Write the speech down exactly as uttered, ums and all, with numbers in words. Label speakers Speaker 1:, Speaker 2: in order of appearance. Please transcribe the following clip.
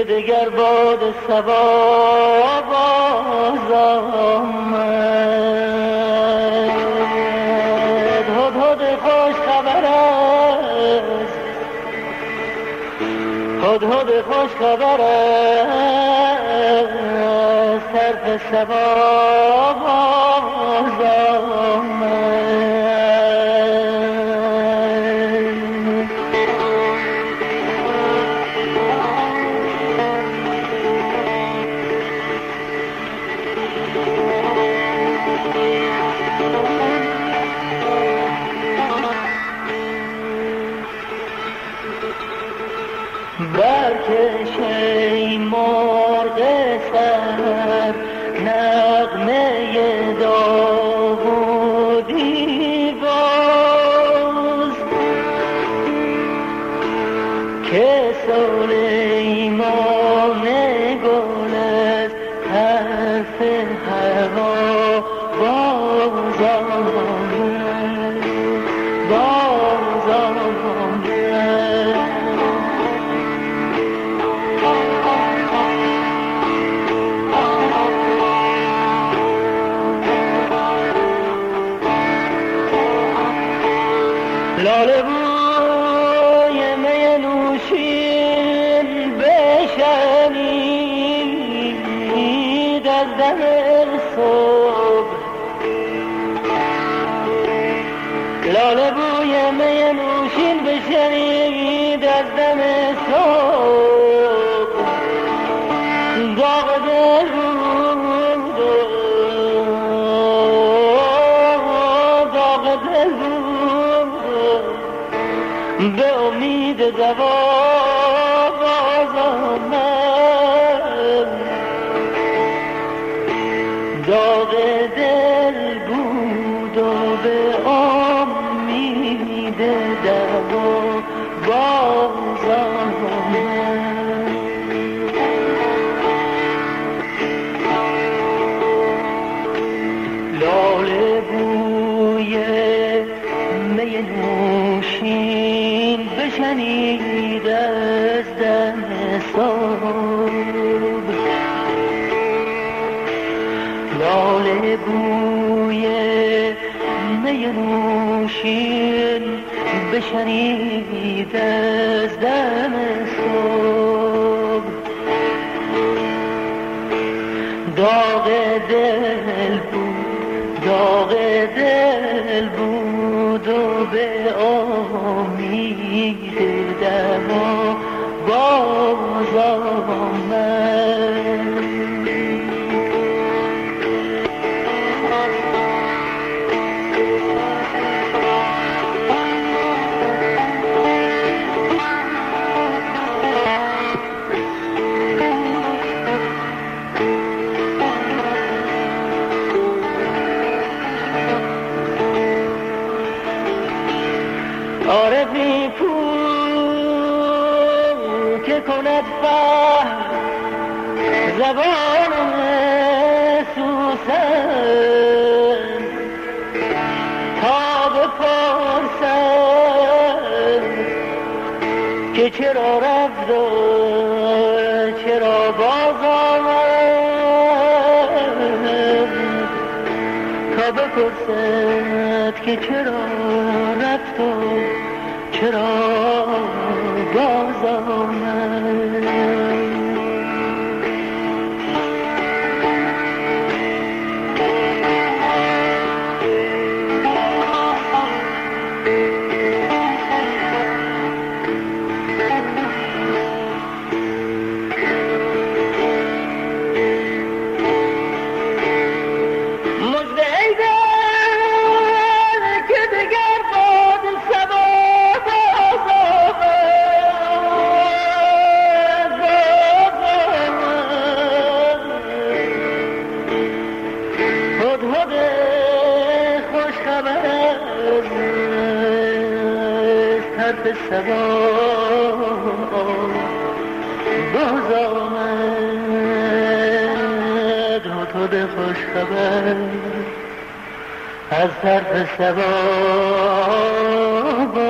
Speaker 1: که دگر باد صبا باز آمد. هدهد خوش خبر است، هدهد خوش خبر است، طرف صبا باز آمد. برکش ای مرغ سحر نغمه داوودی باز، که سلیمان گل است حرف هوا باز آمد، باز آمد. لاله بوی می نوشین بشنید از دم صبح، لاله بوی می نوشین بشنید از دم صبح. داغ دل بود، داغ دل بود، به امید دوا باز آمد. داغ دل بود و به امید دوا باز آمد. لاله بوی می نوشین بشنید از دم صبح، لاله بوی می نوشین بشنید از دم صبح. داغ دل بود، داغ دل بود و به امید دوا باز آمد. عارفی پول که کند فهم زبان سوسن، تا بپرسد که چرا رفت و چرا باز آمد، تا بپرسد که چرا رفت و چرا باز آمد. صبا باز آمد. هدهد خوش خبر از طرف صبا